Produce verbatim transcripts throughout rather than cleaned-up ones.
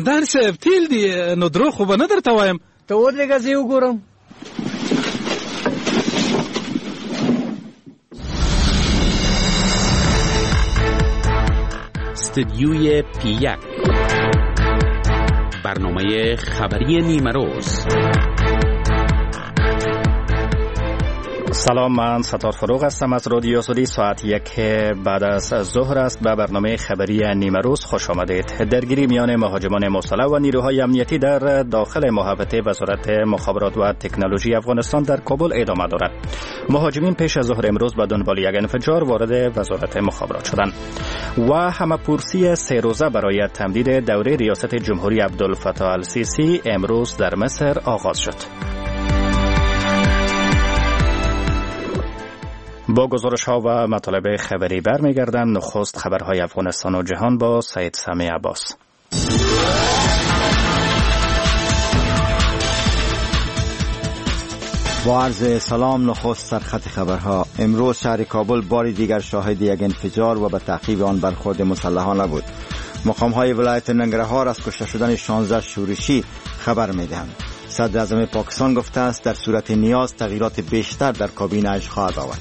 قماندان صاحب تیل دی، نو درو خو به نه درته وایم. ته ودرېږه زه یې وګورم. استدیوی پی یک، برنامه خبری نیمه روز. سلام، من ستار فروغ هستم از رادیو آزادی. ساعت یک بعد از ظهر است. به برنامه خبری نیمه روز خوش آمدید. درگیری میان مهاجمان مسلح و نیروهای امنیتی در داخل محوطه وزارت مخابرات و تکنولوژی افغانستان در کابل ادامه دارد. مهاجمین پیش از ظهر امروز به دنبال یک انفجار وارد وزارت مخابرات شدند و همه‌پرسی سه روزه برای تمدید دوره ریاست جمهوری عبدالفتاح السیسی امروز در مصر آغاز شد. با گزارش ها و مطالب خبری برمیگردم. نخست خبرهای افغانستان و جهان با سید سامی عباس. با عرض سلام، نخست سرخط خبرها. امروز شهر کابل بار دیگر شاهد یک انفجار و به تعقیب آن برخورد مسلحانه بود. مقام های ولایت ننگرهار از کشته شدن شانزده شورشی خبر میدهند. صدر اعظم پاکستان گفته است در صورت نیاز تغییرات بیشتر در کابینه اش خواهد آورد.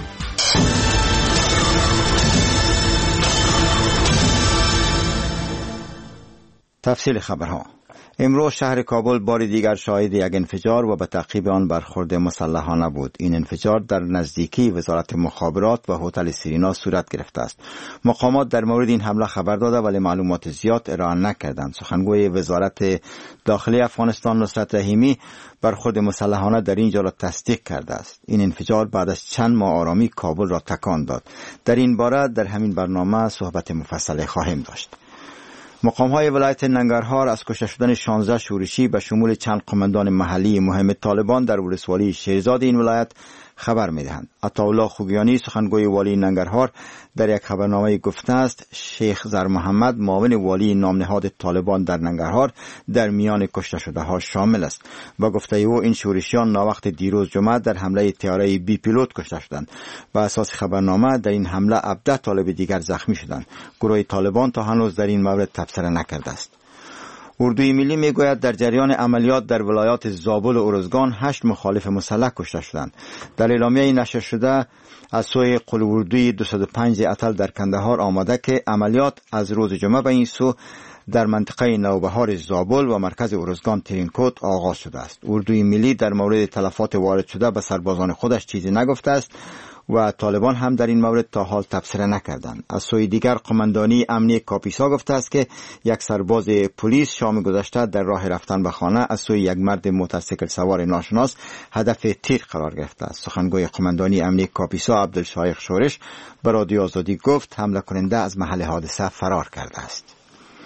تفصیل خبرها. امروز شهر کابل بار دیگر شاهد یک انفجار و به تعقیب آن برخورد مسلحانه بود. این انفجار در نزدیکی وزارت مخابرات و هتل سیرینا صورت گرفته است. مقامات در مورد این حمله خبر داده ولی معلومات زیاد ارائه نکردند. سخنگوی وزارت داخلی افغانستان نصرت رحیمی برخورد مسلحانه در اینجا را تصدیق کرده است. این انفجار بعد از چند ماه آرامی کابل را تکان داد. در این باره در همین برنامه صحبت مفصل خواهیم داشت. مقام‌های ولایت ننگرهار از کشته شدن شانزده شورشی به شمول چند قماندان محلی مهم طالبان در ولسوالی شیرزاد این ولایت خبر می‌دهند. عطاالله خوگیانی سخنگوی والی ننگرهار در یک خبرنامه گفته است شیخ زر محمد معاون والی نامنهاد طالبان در ننگرهار در میان کشته شده ها شامل است. با گفته او این شورشیان ناوقت دیروز جمعه در حمله طیاره بی پیلوت کشته شدند. بر اساس خبرنامه در این حمله هفده طالب دیگر زخمی شدند. گروه طالبان تا هنوز در این مورد تبصره نکرده است. اردوی ملی میگوید در جریان عملیات در ولایات زابل و ارزگان هشت مخالف مسلح کشته شدند. در اعلامیه نشر شده از سوی قلوردوی دویست و پنج اتل در کندهار آمده که عملیات از روز جمعه به این سو در منطقه نوبهار زابل و مرکز ارزگان ترینکوت آغاز شده است. اردوی ملی در مورد تلفات وارد شده به سربازان خودش چیزی نگفته است و طالبان هم در این مورد تا حال تبصره نکردند. از سوی دیگر قماندانی امنی کاپیسا گفته است که یک سرباز پلیس شام گذشته در راه رفتن به خانه از سوی یک مرد موتورسیکل سوار ناشناس هدف تیر قرار گرفته است. سخنگوی قماندانی امنی کاپیسا عبدالشایخ شورش به رادیو آزادی گفت حمله کننده از محل حادثه فرار کرده است.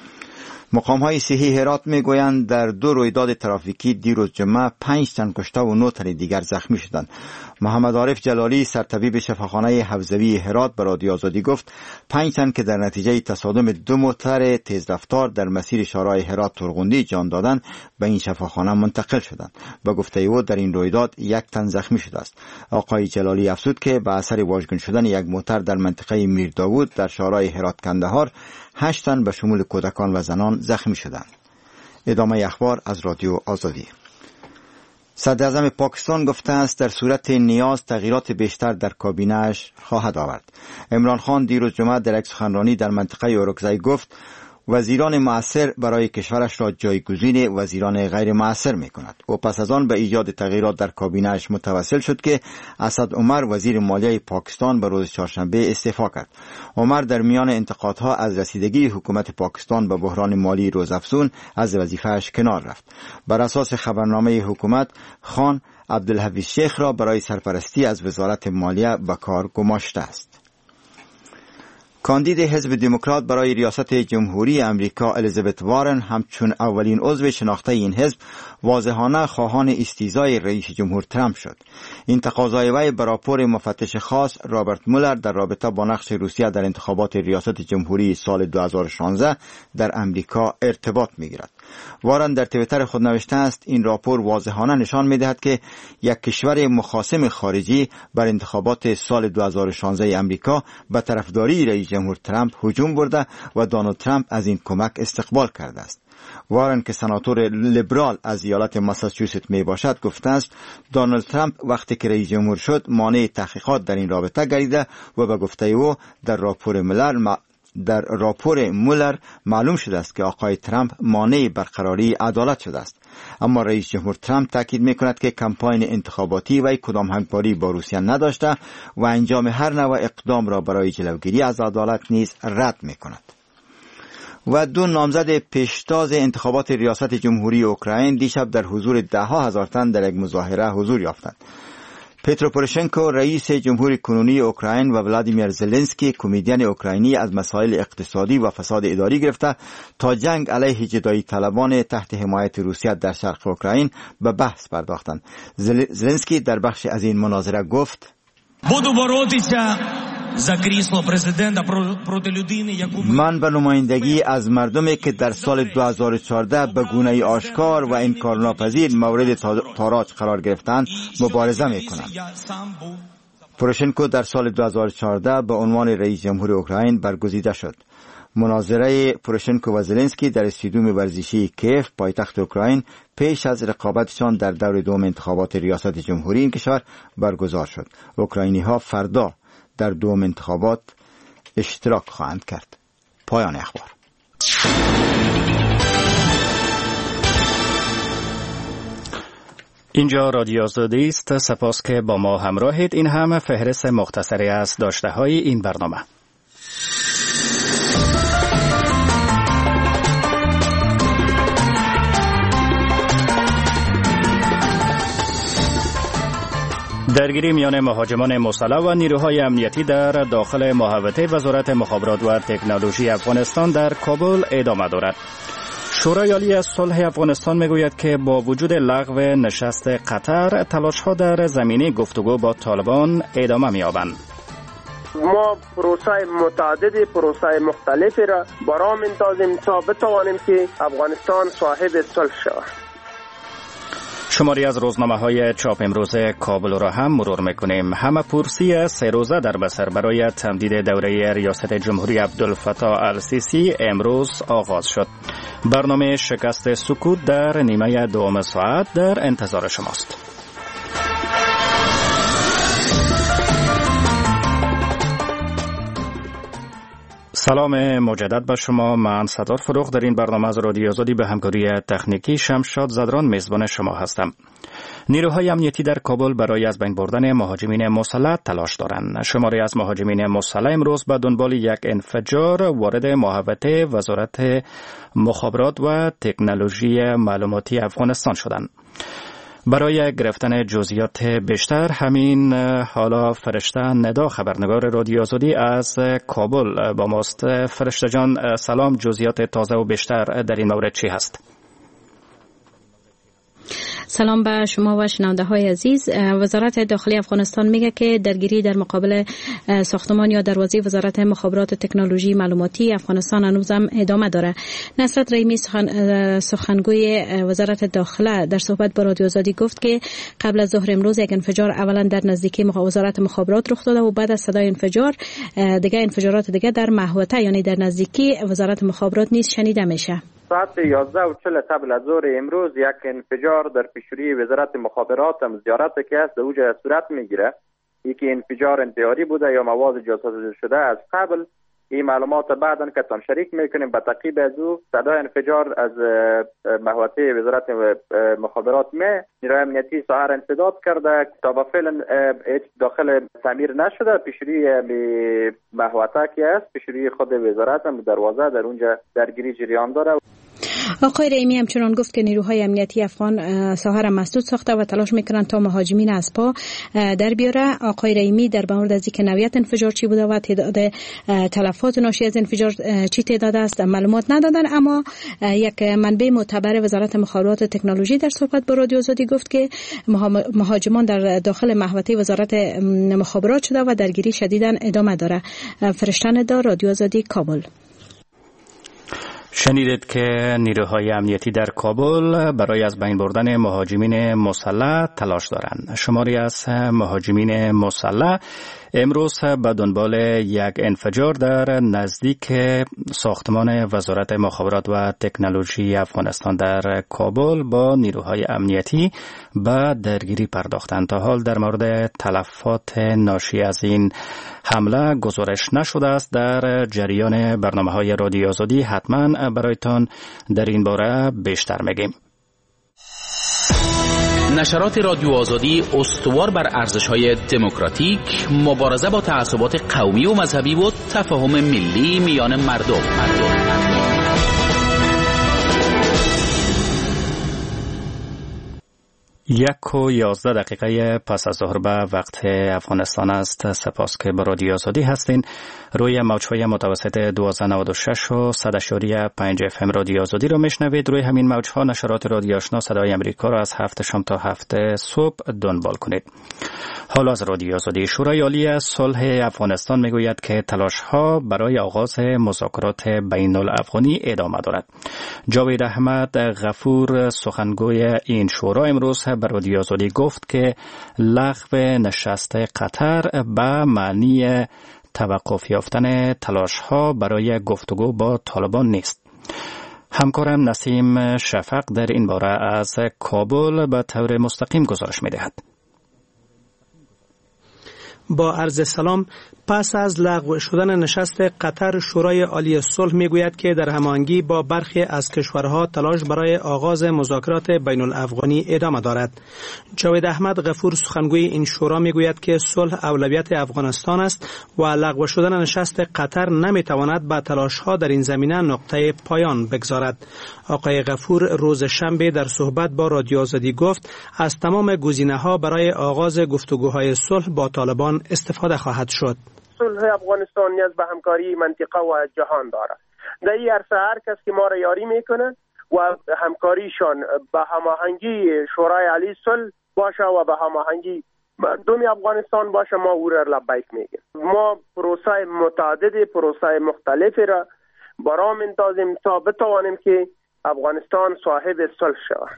مقام‌های صحی هرات میگویند در دو رویداد ترافیکی دیروز جمعه پنج تن کشته و نه تن دیگر زخمی شدند. محمد عارف جلالی سرطبیب شفاخانه حوزوی هرات به رادیو آزادی گفت پنج تن که در نتیجه تصادم دو موتور تیزرفتار در مسیر شارع هرات ترغوندی جان دادند به این شفاخانه منتقل شدند. به گفته او در این رویداد یک تن زخمی شده است. آقای جلالی افزود که به اثر واژگون شدن یک موتور در منطقه میرداوود در شارع هرات کندهار هشت تن به شمول کودکان و زنان زخمی شدند. ادامه اخبار از رادیو آزادی. صدر اعظم پاکستان گفته است در صورت نیاز تغییرات بیشتر در کابینه اش خواهد آورد. عمران خان دیروز جمعه در یک سخنرانی در منطقه اورکزای گفت وزیران مؤثر برای کشورش را جایگزین وزیران غیر مؤثر می کند. او پس از آن به ایجاد تغییرات در کابینه اش متوسل شد که اسد عمر وزیر مالیه پاکستان به روز چهارشنبه استعفا کرد. عمر در میان انتقادها از رسیدگی حکومت پاکستان به بحران مالی روزافزون از وظیفه‌اش کنار رفت. بر اساس خبرنامه حکومت خان عبدالحفیظ شیخ را برای سرپرستی از وزارت مالیه به کار گماشته است. کاندید حزب دموکرات برای ریاست جمهوری امریکا الیزابت وارن همچون اولین عضو شناخته این حزب واضحانه خواهان استیضای رئیس جمهور ترامپ شد. این تقاضای وی به راپور مفتش خاص رابرت مولر در رابطه با نقش روسیه در انتخابات ریاست جمهوری سال دو هزار و شانزده در امریکا ارتباط می‌گیرد. وارن در توییتر خود نوشته است این راپور واضحانه نشان می‌دهد که یک کشور مخاصم خارجی بر انتخابات سال دو هزار و شانزده امریکا به طرفداری رئیس جمهور ترامپ هجوم برده و دونالد ترامپ از این کمک استقبال کرده است. وارن که سناتور لیبرال از ایالت ماساچوست می باشد گفته است دونالد ترامپ وقتی که رئیس جمهور شد مانع تحقیقات در این رابطه گردیده و به گفته او در راپور ملر در راپور مولر معلوم شده است که آقای ترامپ مانع برقراری عدالت شده است. اما رئیس جمهور ترامپ تاکید می‌کند که کمپاین انتخاباتی و کدام همکاری با روسیه نداشته و انجام هر نوع اقدام را برای جلوگیری از عدالت نیز رد می‌کند. و دو نامزد پیشتاز انتخابات ریاست جمهوری اوکراین دیشب در حضور ده ها هزار تن در یک مظاهره حضور یافتند. پترو پوروشنکو رئیس جمهوری کنونی اوکراین و ولادیمیر زلنسکی کمدین اوکراینی از مسائل اقتصادی و فساد اداری گرفته تا جنگ علیه جدایی طلبان تحت حمایت روسیه در شرق اوکراین به بحث پرداختند. زلنسکی در بخش از این مناظره گفت: Буду боротися за крісло президента проти людини, яку من به نمایندگی از مردمی که در سال دو هزار و چهارده به گونه آشکار و انکارناپذیر مورد تاراج قرار گرفتند مبارزه میکنم. پوروشنکو در سال دو هزار و چهارده به عنوان رئیس جمهور اوکراین برگزیده شد. مناظره پوروشنکو و زلنسکی در استادیوم ورزشی کیف پایتخت اوکراین پیش از رقابتشان در دور دوم انتخابات ریاست جمهوری این کشور برگزار شد. اوکراینی ها فردا در دوم انتخابات اشتراک خواهند کرد. پایان اخبار. اینجا رادیو آزادی است. سپاس که با ما همراهید. این هم فهرست مختصری از داشته های این برنامه. درگیری میان مهاجمان مسلح و نیروهای امنیتی در داخل محوطه وزارت مخابرات و تکنولوژی افغانستان در کابل ادامه دارد. شورای عالی صلح افغانستان میگوید که با وجود لغو نشست قطر، تلاش‌ها در زمینه گفتگو با طالبان ادامه می‌یابند. ما پروسه متعدد پروسه مختلفی را برا می‌اندازیم تا بتوانیم که افغانستان صاحب صلح شود. شماری از روزنامه‌های چاپ امروز کابل را هم مرور می‌کنیم. همه پرسی سه روزه در مصر برای تمدید دوره ریاست جمهوری عبدالفتاح السیسی امروز آغاز شد. برنامه شکست سکوت در نیمه دوم ساعت در انتظار شماست. سلام مجدد به شما. من ستار فروغ در این برنامه از رادیو آزادی به همکاری تکنیکی شمشاد زدران میزبان شما هستم. نیروهای امنیتی در کابل برای از بین بردن مهاجمین مسلح تلاش دارند. شماری از مهاجمین مسلح امروز به دنبال یک انفجار وارد محوطه وزارت مخابرات و تکنولوژی معلوماتی افغانستان شدند. برای گرفتن جزئیات بیشتر همین حالا فرشته ندا خبرنگار رادیو آزادی از کابل با ماست. فرشته جان سلام، جزئیات تازه و بیشتر در این مورد چی هست؟ سلام به شما و شنونده های عزیز. وزارت داخلی افغانستان میگه که درگیری در مقابل ساختمان یا دروازه وزارت مخابرات و تکنولوژی معلوماتی افغانستان هنوز هم ادامه داره. نصرت رحیمی سخن... سخنگوی وزارت داخله در صحبت با رادیو آزادی گفت که قبل از ظهر امروز یک انفجار اولا در نزدیکی مخ... وزارت مخابرات رخ داده و بعد از صدای انفجار دیگه انفجارات دیگه در محوطه یعنی در نزدیکی وزارت مخابرات نیز شنیده میشه. ساعت یازده و چهل قبل از ظهر امروز یک انفجار در پیشروی وزارت مخابرات هم زیارت که است در اوجه صورت میگیره. یکی انفجار انتحاری بوده یا مواد جاسوسی شده از قبل. این معلومات بعداً که تان شریک میکنیم. به تعقیب از او صدای انفجار از محوطه وزارت مخابرات می نیروی امنیتی ساحر انسداد کرده تا به فعلا هیچ داخل تعمیر نشده. پیشروی محوطه که است پیشروی خود وزارت هم دروازه در اونجا درگیری جریان داره. آقای رحیمی همچنان گفت که نیروهای امنیتی افغان ساحر مسدود ساخته و تلاش میکنن تا مهاجمین از پا در بیاره. آقای رحیمی در مورد از اینکه نوعیت انفجار چی بوده و تعداد تلفات ناشی از انفجار چی تعداد است معلومات ندادن، اما یک منبع معتبر وزارت مخابرات و تکنولوژی در صحبت با رادیو آزادی گفت که مهاجمان در داخل محوطه وزارت مخابرات شده و درگیری شدیداً ادامه داره. فرشته ندا، رادیو آزادی، کابل. شنیدید که نیروهای امنیتی در کابل برای از بین بردن مهاجمین مسلح تلاش دارند. شماری از مهاجمین مسلح امروز به دنبال یک انفجار در نزدیک ساختمان وزارت مخابرات و تکنولوژی افغانستان در کابل با نیروهای امنیتی به درگیری پرداختند. تا حال در مورد تلفات ناشی از این حمله گزارش نشده است. در جریان برنامه‌های رادیو آزادی حتما برایتان در این باره بیشتر میگیم. نشرات رادیو آزادی استوار بر ارزش‌های دموکراتیک، مبارزه با تعصبات قومی و مذهبی و تفاهم ملی میان مردم. مردم. یک و یازده دقیقه پس از ظهر به وقت افغانستان است. سپاس که با رادیو آزادی هستین. روی موج‌های متوسط دوازده نود و شش و صد اشاریه پنج اف ام رادیو آزادی رو میشنوید. روی همین موج‌ها نشرات رادیو آشنا صدای امریکا را از هفت شام تا هفت صبح دنبال کنید. حالا از رادیو آزادی. شورای عالی صلح افغانستان میگوید که تلاش‌ها برای آغاز مذاکرات بین الافغانی ادامه دارد. جاوید احمد غفور سخنگوی این شورا امروز به رادیو آزادی گفت که لغو نشست قطر به معنی توقف یافتن تلاش‌ها برای گفتگو با طالبان نیست. همکارم نسیم شفق در این باره از کابل به طور مستقیم گزارش می‌دهد. با عرض سلام. پس از لغو شدن نشست قطر، شورای عالی صلح میگوید که در هماهنگی با برخی از کشورها تلاش برای آغاز مذاکرات بین الافغانی ادامه دارد. جاوید احمد غفور سخنگوی این شورا میگوید که صلح اولویت افغانستان است و لغو شدن نشست قطر نمیتواند به تلاش‌ها در این زمینه نقطه پایان بگذارد. آقای غفور روز شنبه در صحبت با رادیو آزادی گفت از تمام گزینه‌ها برای آغاز گفتگوهای صلح با طالبان استفاده خواهد شد. صلح افغانستان نیاز به همکاری منطقه و جهان دارد. در این عرصه هر کس که ما را یاری میکنه و همکاریشان به هماهنگی شورای عالی صلح باشه و به هماهنگی مردم افغانستان باشه، ما او را لبیک میگیم. ما پروسه متعدد پروسه مختلفی را برام اندازیم تا بتوانیم که افغانستان صاحب صلح شود.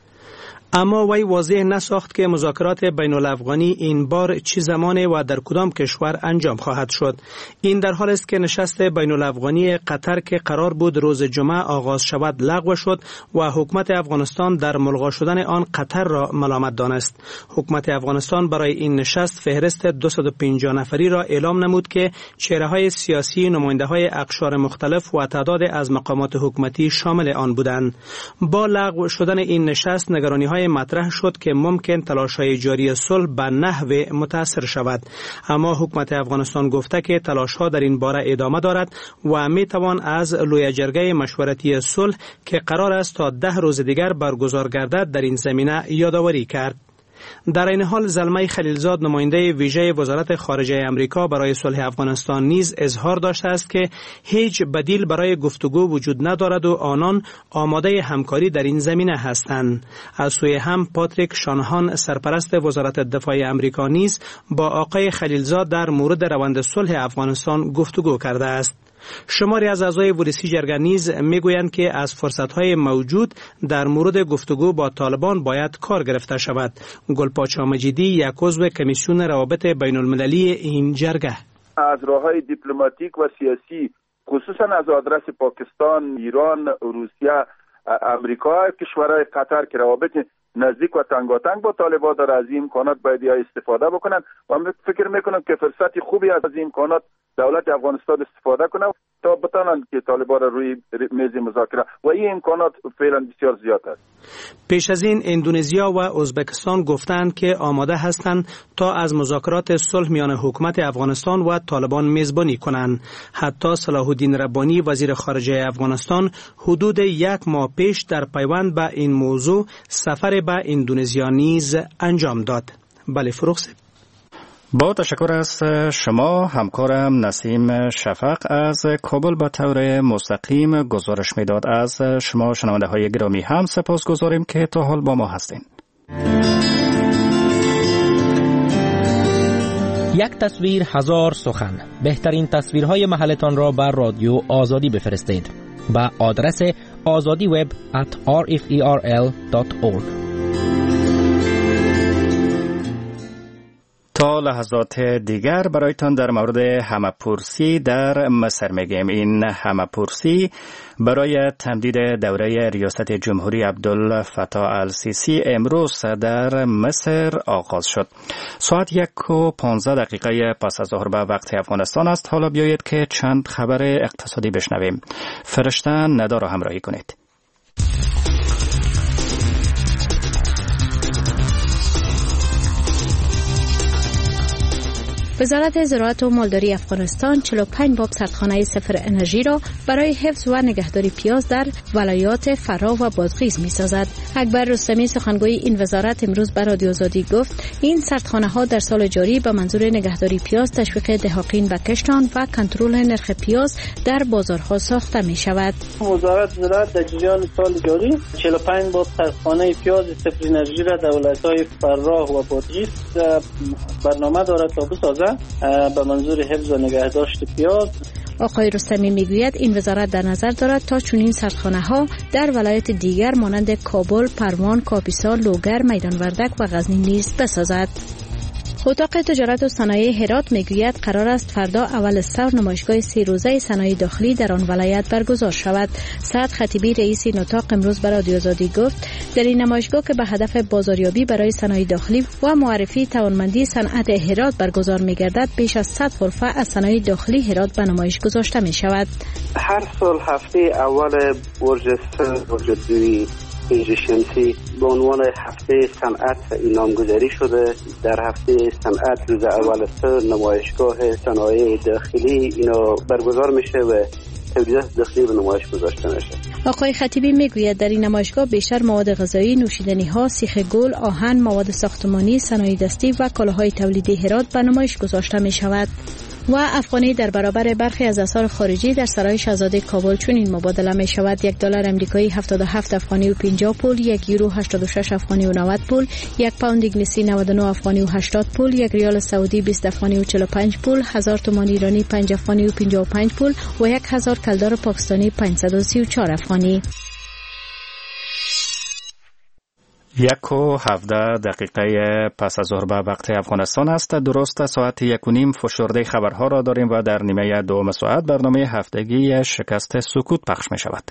اما وی واضح نساخت که مذاکرات بین الافغانی این بار چه زمان و در کدام کشور انجام خواهد شد. این در حال است که نشست بین الافغانی قطر که قرار بود روز جمعه آغاز شود لغو شد و حکومت افغانستان در ملغا شدن آن قطر را ملامت دانست. حکومت افغانستان برای این نشست فهرست دویست و پنجاه نفری را اعلام نمود که چهره‌های سیاسی، نماینده‌های اقشار مختلف و تعداد از مقامات حکومتی شامل آن بودند. با لغو شدن این نشست نگرانی‌های مطرح شد که ممکن تلاش‌های جاری صلح به نحو متأثر شود. اما حکومت افغانستان گفته که تلاش‌ها در این باره ادامه دارد و می‌توان از لوی جرگه مشورتی صلح که قرار است تا ده روز دیگر برگزار گردد در این زمینه یادآوری کرد. در این حال زلمه خلیلزاد نماینده ویژه وزارت خارجه امریکا برای صلح افغانستان نیز اظهار داشته است که هیچ بدیل برای گفتگو وجود ندارد و آنان آماده همکاری در این زمینه هستند. از سوی هم پاتریک شانهان سرپرست وزارت دفاع امریکا نیز با آقای خلیلزاد در مورد روند صلح افغانستان گفتگو کرده است. شماری از اعضای ورسی جرگه نیز میگویند که از فرصت‌های موجود در مورد گفتگو با طالبان باید کار گرفته شود. گلپاچا مجیدی یک عضو کمیسیون روابط بین المللی این جرگه: از راه‌های دیپلماتیک و سیاسی خصوصا از آدرس پاکستان، ایران، روسیه، امریکا، کشورهای قطر که روابط نزدیک و تنگاتنگ با طالبان داره، از این امکانات باید استفاده بکنن و من فکر میکنم که فرصت خوبی از این امکانات دولت افغانستان استفاده کنه تا بتونن که طالبان را روی میز مذاکره و این امکانات فعلا بسیار زیاد است. پیش از این اندونزیا و ازبکستان گفتند که آماده هستند تا از مذاکرات صلح میان حکومت افغانستان و طالبان میزبانی کنند. حتی صلاح الدین ربانی وزیر خارجه افغانستان حدود یک ماه پیش در پیوند به این موضوع سفر به اندونزیا نیز انجام داد. بله فروخ. با تشکر از شما همکارم نسیم شفق از کابل به طور مستقیم گزارش میداد. از شما شنونده های گرامی هم سپاس گذاریم که تا حال با ما هستین. یک تصویر هزار سخن. بهترین تصویرهای محلتان را بر رادیو آزادی بفرستید به آدرس آزادی وب ات آر اف ای آر ال دات اورگ. تا لحظات دیگر برایتان در مورد همه‌پرسی در مصر میگیم. این همه‌پرسی برای تمدید دوره ریاست جمهوری عبدالفتاح السیسی امروز در مصر آغاز شد. ساعت یک و پانزده دقیقه پس از ظهر به وقت افغانستان است. حالا بیایید که چند خبر اقتصادی بشنویم. فرشته ندا را همراهی کنید. وزارت زراعت و مالداری افغانستان چهل و پنج باب سردخانه صفر انرژی را برای حفظ و نگهداری پیاز در ولایات فرا و بادغیس می سازد. اکبر رستمی سخنگوی این وزارت امروز به رادیو آزادی گفت این سردخانه ها در سال جاری به منظور نگهداری پیاز، تشویق دهقان به کشت آن و کنترل نرخ پیاز در بازارها ساخته می شود. وزارت زراعت در جریان سال جاری چهل و پنج باب سردخانه پیاز صفر انرژی را در ولایت‌های فرا و بادغیس برنامه دارد تا بسازد به منظور حفظ و نگهداشت پیاز. آقای رستمی میگوید این وزارت در نظر دارد تا چنین سردخانه ها در ولایت دیگر مانند کابل، پروان، کاپیسا، لوگر، میدان وردک و غزنی نیز بسازد. اتاق تجارت و صنایع هرات میگوید قرار است فردا اول سور نمایشگاه سه روزه صنایع داخلی در آن ولایت برگزار شود. سعد خطیبی رئیس این اتاق امروز به رادیو آزادی گفت در این نمایشگاه که به هدف بازاریابی برای صنایع داخلی و معرفی توانمندی صنعت هرات برگزار میگردد، بیش از صد حرفه از صنایع داخلی هرات به نمایش گذاشته می شود. هر سال هفته اول ورزش ورزشی اینج شمسی به عنوان هفته صنعت نامگذاری شده. در هفته صنعت روز اول سر نمایشگاه صنایع داخلی اینا برگزار میشه و تولیدات داخلی به نمایش گذاشته میشه. آقای خطیبی میگوید در این نمایشگاه بیشتر مواد غذایی، نوشیدنی ها، سیخ گل، آهن، مواد ساختمانی، صنایع دستی و کالاهای تولیدی هرات به نمایش گذاشته می شود. و افغانی در برابر برخی از اسعار خارجی در سرای شاهزاده کابل چنین مبادله می شود: یک دلار امریکایی هفتاد و هفت افغانی و پنجاه پول، یک یورو هشتاد و شش افغانی و نود پول، یک پوند انگلیسی نود و نه افغانی و هشتاد پول، یک ریال سعودی بیست افغانی و چهل و پنج پول، هزار تومان ایرانی پنج افغانی و پنجاه و پنج پول و یک هزار کلدار پاکستانی پانصد و سی و چهار افغانی. یک و هفده دقیقه پس از ظهر به وقت افغانستان است. درست ساعت یک و نیم فشرده خبرها را داریم و در نیمه دوم ساعت برنامه هفتگی شکست سکوت پخش می شود.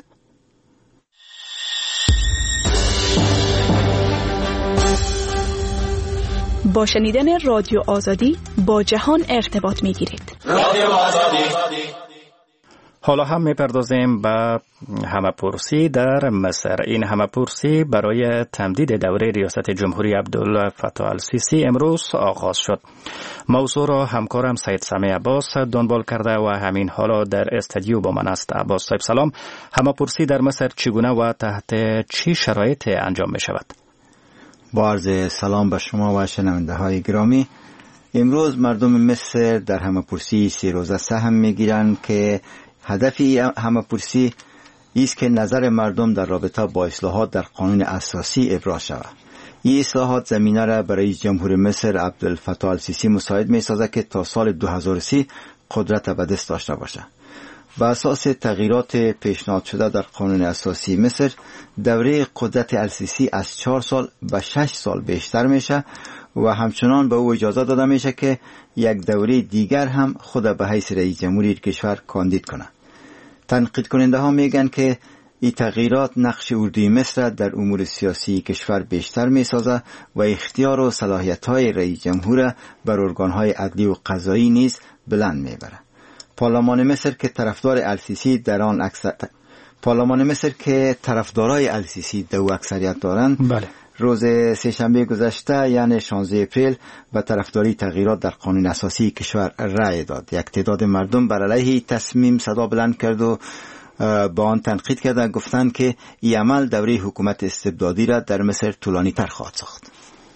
با شنیدن رادیو آزادی با جهان ارتباط می گیرید. رادیو آزادی. حالا هم میپردازیم به همه‌پرسی در مصر. این همه‌پرسی برای تمدید دوره ریاست جمهوری عبدالفتاح السیسی امروز آغاز شد. موضوع را همکارم سید سمیع عباس دنبال کرده و همین حالا در استودیو با من است. عباس صاحب سلام. همه‌پرسی در مصر چگونه و تحت چی شرایط انجام می شود؟ با عرض سلام به شما و شنونده های گرامی. امروز مردم مصر در همه‌پرسی سه روزه سهم میگیرند که هدف همه‌پرسی است که نظر مردم در رابطه با اصلاحات در قانون اساسی ابراز شود. این اصلاحات زمینه را برای جمهور مصر عبدالفتاح السیسی مساعد می‌سازد که تا سال دو هزار و سی قدرت به دست داشته باشد. بر اساس تغییرات پیشنهاد شده در قانون اساسی مصر، دوره قدرت السیسی از چهار سال به شش سال بیشتر میشه و همچنان به او اجازه داده میشه که یک دوره دیگر هم خود به حیث رئیس جمهوری کشور کاندید کنه. تنقید کننده ها میگن که این تغییرات نقش اردوی مصر در امور سیاسی کشور بیشتر میسازه و اختیار و صلاحیت های رئیس جمهور بر ارگان های عدلی و قضایی نیز بلند میبره. پارلمان مصر که طرفدار السیسی در آن اکثر پارلمان مصر که طرفدارای السیسی در او اکثریت دارند، بله. روز سه‌شنبه گذشته یعنی شانزده اپریل به طرفداری تغییرات در قانون اساسی کشور رأی داد. یک تعداد مردم بر علیه تصمیم صدا بلند کرد و با آن تنقید کردند، گفتند که این عمل دوره حکومت استبدادی را در مصر طولانی تر خواهد ساخت.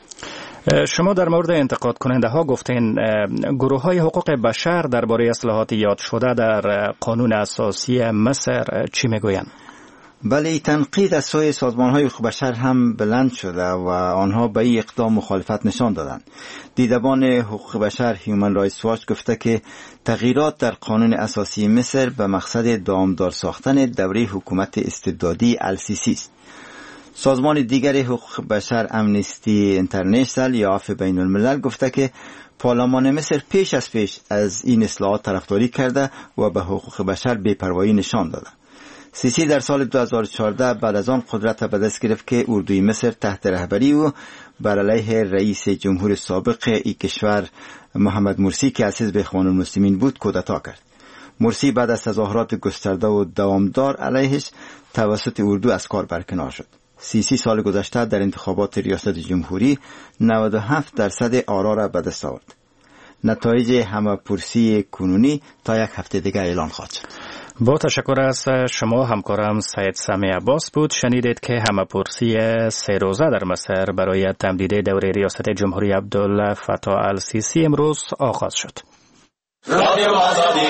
شما در مورد انتقاد کننده ها گفتین گروه های حقوق بشر درباره اصلاحات یاد شده در قانون اساسی مصر چی میگویند؟ بله، تنقید از سوی سازمان های حقوق بشر هم بلند شده و آنها به این اقدام مخالفت نشان دادند. دیدبان حقوق بشر هیومن رایتس واچ گفته که تغییرات در قانون اساسی مصر به مقصد دامدار ساختن دوره حکومت استبدادی السیسی است. سازمان دیگری حقوق بشر امنستی اینترنشنال یا عفو بین الملل گفته که پارلمان مصر پیش از پیش از این اصلاحات طرفداری کرده و به حقوق بشر بی‌پروایی نشان داده. سیسی در سال دو هزار و چهارده بعد از آن قدرت به دست گرفت که اردوی مصر تحت رهبری او بر علیه رئیس جمهور سابق ای کشور محمد مرسی که از حزب اخوان المسلمین بود کودتا کرد. مرسی بعد از تظاهرات گسترده و دوامدار علیهش توسط اردو از کار برکنار شد. سیسی سال گذشته در انتخابات ریاست جمهوری نود و هفت درصد آرا را به دست آورد. نتایج همه‌پرسی کنونی تا یک هفته دیگر اعلان خواهد شد. با تشکر از شما همکارم سید سمی عباس بود. شنیدید که همه‌پرسی سه روزه در مصر برای تمدید دوره ریاست جمهوری عبدالفتاح السیسی امروز آغاز شد. رادیو آزادی.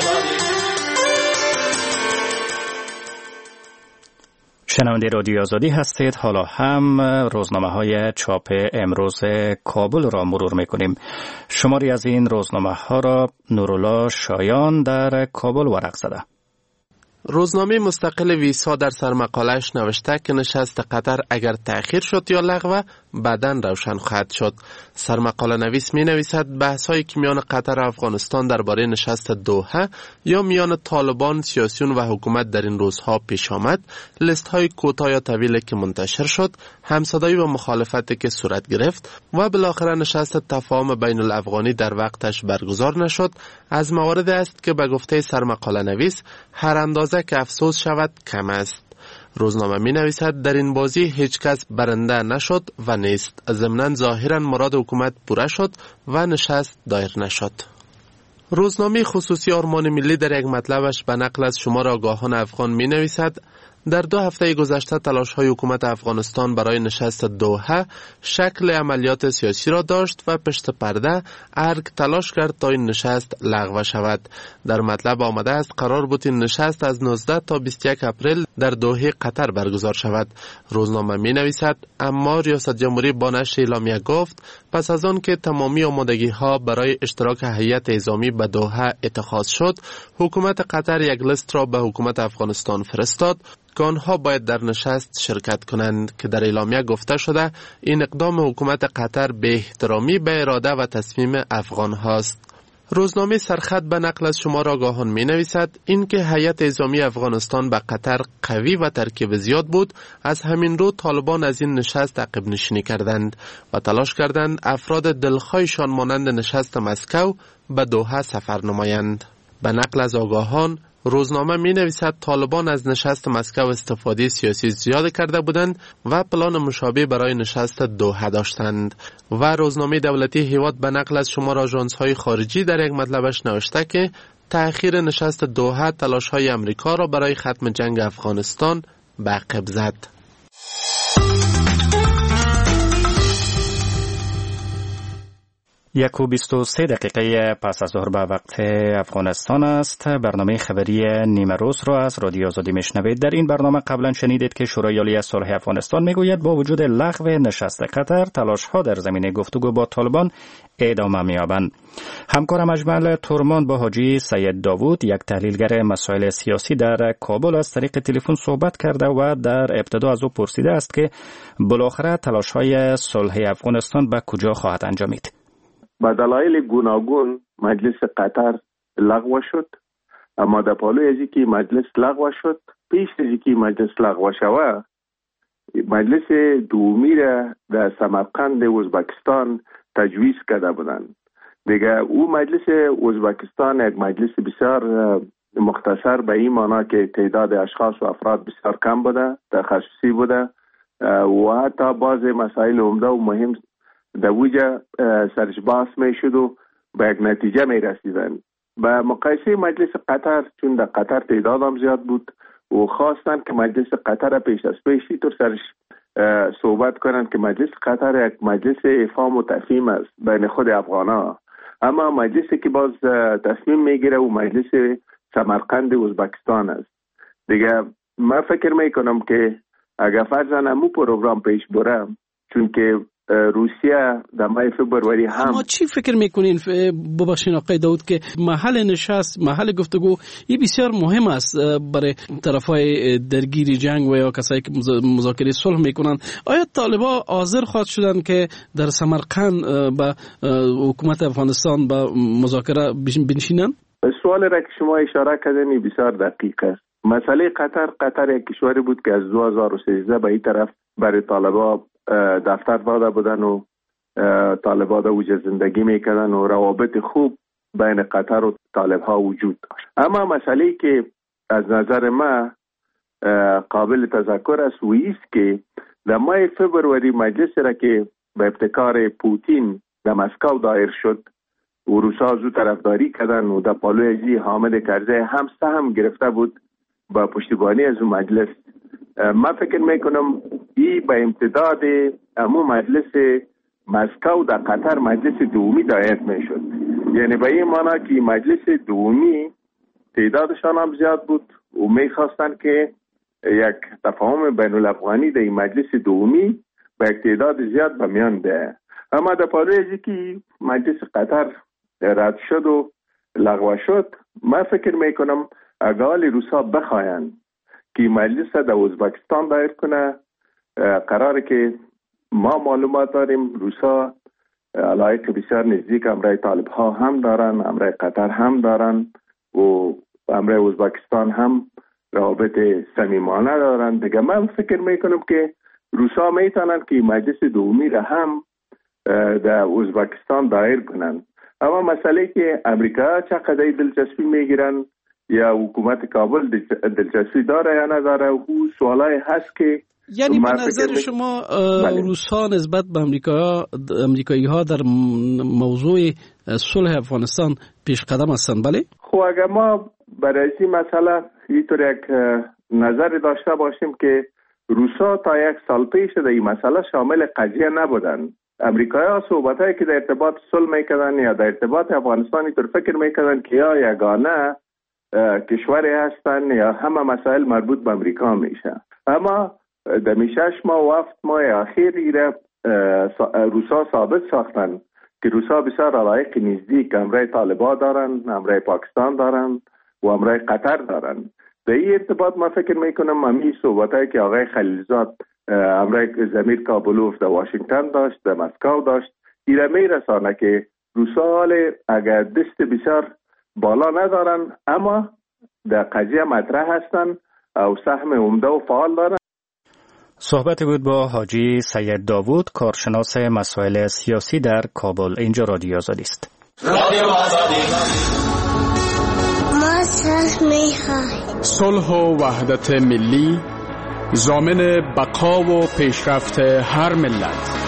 شنونده رادیو آزادی هستید. حالا هم روزنامه های چاپ امروز کابل را مرور میکنیم. شماری از این روزنامه ها را نورالله شایان در کابل ورق زده. روزنامه مستقل ویسا در سرمقاله‌اش نوشته که نشست قطر اگر تأخیر شد یا لغو بعداً روشن خواهد شد. سرمقاله نویس می نویسد بحث‌هایی که میان قطر و افغانستان درباره نشست دوحه یا میان طالبان، سیاسیون و حکومت در این روزها پیش آمد، لیست‌های کوتاه یا طویلی که منتشر شد، همصدایی و مخالفتی که صورت گرفت و بالاخره نشست تفاهم بین الافغانی در وقتش برگزار نشد، از مواردی است که به گفته سرمقاله نویس هر اندازه که افسوس شود کم است. روزنامه می نویسد در این بازی هیچ کس برنده نشد و نیست. ضمناً ظاهراً مراد حکومت پوره شد و نشست دایر نشد. روزنامه خصوصی آرمان ملی در یک مطلبش به نقل از شمار آگاهان افغان می نویسد در دو هفته گذشته تلاش‌های حکومت افغانستان برای نشست دوحه شکل عملیات سیاسی را داشت و پشت پرده ارگ تلاش کرد تا این نشست لغو شود. در مطلب آمده است قرار بود این نشست از نوزده تا بیست و یک اپریل در دوحه قطر برگزار شود. روزنامه می نویسد اما ریاست جمهوری با نشر اعلامیه گفت پس از آن که تمامی آمادگی‌ها برای اشتراک هیئت اعزامی به دوحه اتخاذ شد، حکومت قطر یک لیست را به حکومت افغانستان فرستاد که آنها باید در نشست شرکت کنند که در اعلامیه گفته شده این اقدام حکومت قطر به احترامی به اراده و تصمیم افغان هاست. روزنامه سرخط به نقل از شمار آگاهان می نویسد این که هیئت اعزامی افغانستان به قطر قوی و ترکیب زیاد بود، از همین رو طالبان از این نشست عقب نشینی کردند و تلاش کردند افراد دلخواهشان مانند نشست مسکو به دوحه سفر نمایند. به نقل از آگاهان روزنامه می نویسد طالبان از نشست مسکو استفاده سیاسی زیاد کرده بودند و پلان مشابه برای نشست دوحه داشتند. و روزنامه دولتی هیواد به نقل از شمار آژانس‌های خارجی در یک مطلبش نوشته که تأخیر نشست دوحه تلاش‌های امریکا را برای ختم جنگ افغانستان به عقب زد. یک و بیست و سه دقیقه پس از ظهر به وقت افغانستان است. برنامه خبری نیمه روز را از رادیو آزادی میشنوید. در این برنامه قبلا شنیدید که شورای عالی صلح افغانستان میگوید با وجود لغو نشست قطر، تلاش ها در زمینه گفتگو با طالبان ادامه می‌یابند. همکارم اجمل تورمان با حاجی سید داوود، یک تحلیلگر مسائل سیاسی در کابل، از طریق تلفن صحبت کرده و در ابتدا از او پرسیده است که بالاخره تلاش های صلح افغانستان به کجا خواهد انجامید. به دلایل گوناگون مجلس قطر لغو شد، اما در پالوی از اینکه مجلس لغو شد، پیش از اینکه مجلس لغو شود، مجلس دومی را در سمرقند ازبکستان تجویز کرده بودند. دیگه او مجلس ازبکستان یک مجلس بسیار مختصر به این معنا که تعداد اشخاص و افراد بسیار کم بوده، تخصصی بوده و حتی بعض مسائل عمده و مهم در وجه سرش بحث می شد و به یک نتیجه می رسیدن. به مقایسه مجلس قطر، چون در قطر تعداد هم زیاد بود و خواستن که مجلس قطر پیش از پیشی طور سرش صحبت کنند که مجلس قطر یک مجلس افهام و تفهیم است بین خود افغانا، اما مجلسی که باز تصمیم میگیره و مجلس سمرقند ازبکستان است. دیگه من فکر میکنم که اگر فرضاً همون پروگرام پیش بره، چون که روسیه در ماه فبروری هم. اما چی فکر میکنین ببخشید آقای داود که محل نشست، محل گفتگو این بسیار مهم است برای طرفای درگیر جنگ و یا کسایی که مذاکره صلح میکنن؟ آیا طالبان حاضر خواهد شدن که در سمرقند به حکومت افغانستان به مذاکره بنشینن؟ سوال را که شما اشاره کردین بسیار دقیق است. مسئله قطر قطر یک کشوری بود که از دو هزار و سیزده به این طرف برای طالبان دفتر داده بودن و طالبان در اوج زندگی میکردن و روابط خوب بین قطر و طالبها وجود داشت. اما مسئله که از نظر ما قابل تذکر است و ایست که در ماه فبروری مجلس را که به ابتکار پوتین در مسکو دایر شد و روسا زو طرفداری کردن و در پالوی ازی حامد کرزی هم سهم گرفته بود با پشتیبانی از مجلس. من فکر میکنم ای به امتداد امو مجلس مسکو در قطر مجلس دومی دایر میشد، یعنی به این معنی که مجلس دومی تعدادشان هم زیاد بود و میخواستن که یک تفاهم بین الافغانی در این مجلس دومی به یک تعداد زیاد به میان ده. اما در پالوی ازی که مجلس قطر رد شد و لغو شد، من فکر میکنم اگر روسا بخواین که مجلس در ازبکستان دایر کنه، قراره که ما معلومات داریم روسا علایق بسیار نزدیک امرای طالب ها هم دارن، امرای قطر هم دارن و امرای ازبکستان هم روابط صمیمانه دارن. دیگه من فکر میکنم که روسا میتونن که مجلس دومی را هم در ازبکستان دایر کنن. اما مسئله که امریکا چقدر دلچسپی میگیرن یا حکومت کابل دلچسپی داره یا نداره، او سوالای هست که یعنی به نظر شما روس‌ها نسبت به امریکا امریکایی ها در موضوع صلح افغانستان پیش قدم هستند؟ بله. خب اگر ما برای این مسئله اینطور یک نظر داشته باشیم که روس‌ها تا یک سال پیش در این مسئله شامل قضیه نبودن، امریکایی ها صحبتایی که در ارتباط صلح میکردن یا در ارتباط افغانستان اینطور فکر میکردن که یا یگانه کشوری هستن یا همه مسائل مربوط به امریکا میشه. اما در شش ماه و هفت ماه اخیر روسا ثابت ساختن که روسا بسیار علایق نزدیک امرای طالبان دارن، امرای پاکستان دارن و امرای قطر دارن. در این ارتباط ما فکر میکنم همی صحبتایی که آقای خلیلزاد امرای زمیر کابلوف در واشنگتن داشت، در مسکو داشت، ایره میرسانه که روسا حال اگر دست بسیار بالا ندارن اما در قضیه مطرح هستن و سهم عمده و فعال دارن. صحبت بود با حاجی سید داوود، کارشناس مسائل سیاسی در کابل. اینجا رادیو آزادی است. رادیو آزادی. ما صلح می‌خواهیم. صلح و وحدت ملی ضامن بقا و پیشرفت هر ملت.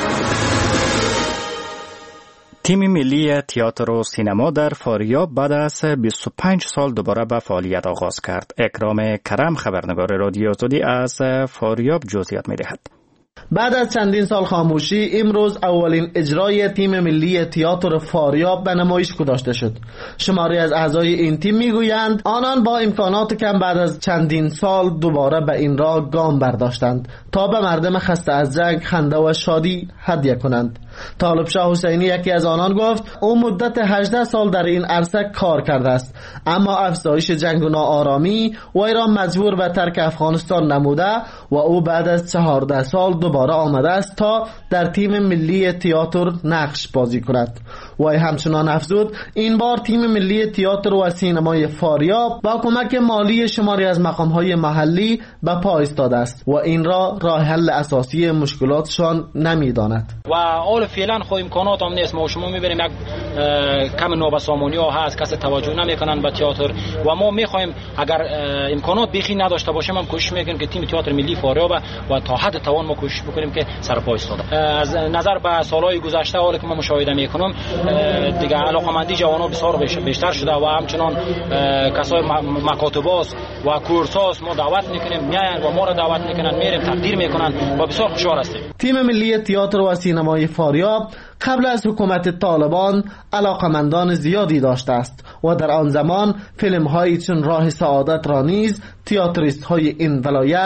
تیم ملی تئاتر و سینما در فاریاب بعد از بیست و پنج سال دوباره به فعالیت آغاز کرد. اکرام کرم، خبرنگار رادیو آزادی از فاریاب جزئیات می‌دهد. بعد از چندین سال خاموشی امروز اولین اجرای تیم ملی تئاتر فاریاب به نمایش گذاشته شد. شماری از اعضای این تیم میگویند آنان با امکانات کم بعد از چندین سال دوباره به این راه گام برداشتند تا به مردم خسته از جنگ خنده و شادی هدیه کنند. طالب شاه حسینی یکی از آنان گفت او مدت هجده سال در این عرصه کار کرده است، اما افزایش جنگ و ناآرامی وی را مجبور به ترک افغانستان نموده و او بعد از چهارده سال دوباره آمده است تا در تیم ملی تئاتر نقش بازی کند. وی همچنان افزود این بار تیم ملی تئاتر و سینمای فاریاب با کمک مالی شماری از مقام‌های محلی به پا ایستاده است و این را راه حل اساسی مشکلاتشان نمی‌داند. و اول فعلا خو امکانات هم نیست. ما شما می‌بینیم یک کم نوبسامانی ها هست، کسی توجه نمی‌کنن به تئاتر و ما می‌خوایم اگر امکانات بیخی نداشته باشیم هم کوشش می‌کنیم که تیم تئاتر ملی فاریاب و تا حد توان ما کوشش بکنیم که سرپا ایستاده. از نظر به سال‌های گذشته حالی که ما مشاهده می‌کنیم دیگه علاقمندی جوانان بسیار بیشتر شده و همچنان کسای مکاتباس و کورساس ما دعوت میکنیم میاین و ما را دعوت میکنن، میریم تقدیر میکنن و بسیار خوشحال هستیم. تیم ملی تئاتر و سینمای فاریاب قبل از حکومت طالبان علاقمندان زیادی داشته است و در آن زمان فیلم هایی چون راه سعادت را نیز تئاتریست های این ولایت